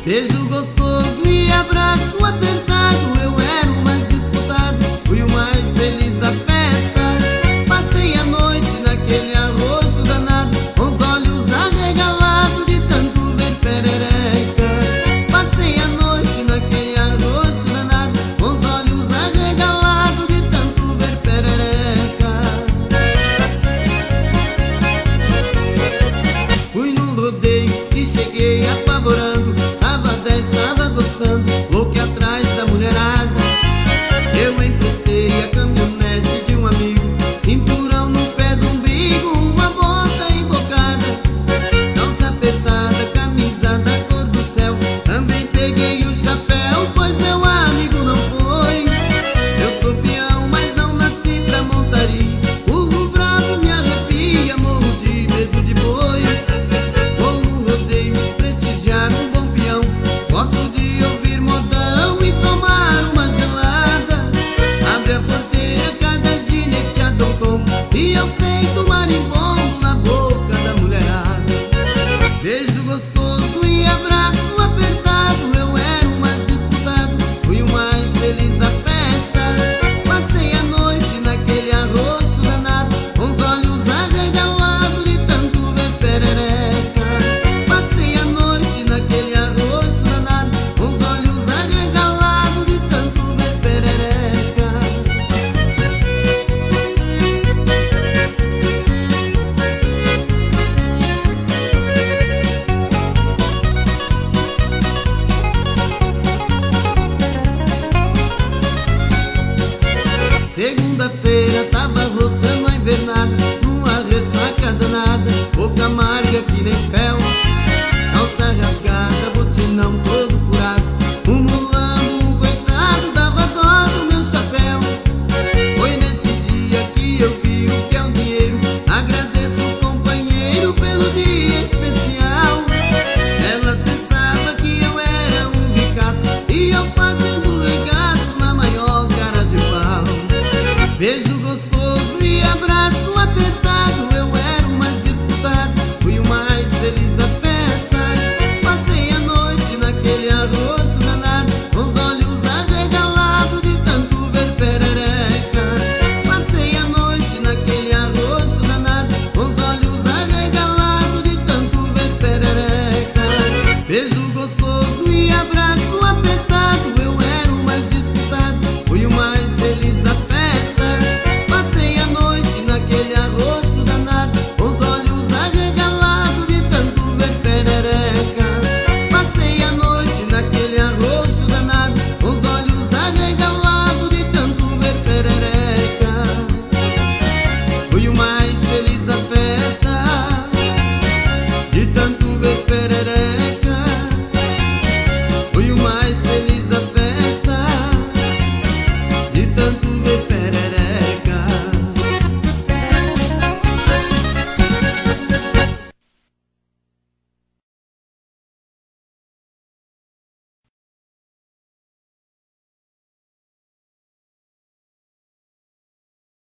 Beijo gostoso e abraço apertado. Eu era o mais disputado, fui o mais feliz da festa. Passei a noite naquele arroxo danado, com os olhos arregalados de tanto ver perereca. Passei a noite naquele arroxo danado, com os olhos arregalados de tanto ver perereca. Fui num rodeio e cheguei apavorando, tava gostando, louco atrás da mulherada. Eu emprestei a caminhonete de um amigo, cinturão no pé do umbigo, uma bota invocada, calça apertada, camisa da cor do céu. Também peguei o chapéu, pois meu amigo não foi. Eu sou peão, mas não nasci pra montaria. Burro bravo me arrepia, morro de medo de boi. Vou no rodeio prestigiar um bom peão, gosto de ouvir modão e tomar uma gelada. Abre a porteira, cada gineteado um tom, e eu feito marimbondo na boca da mulherada. Beijo gostoso e abraço apertado. Eu era o mais disputado, fui o mais feliz da festa. Passei a noite naquele arroxo danado, com os olhos arregalados de tanto ver perereca. Passei a noite naquele arroxo danado, com os olhos arregalados de tanto ver perereca. Segunda-feira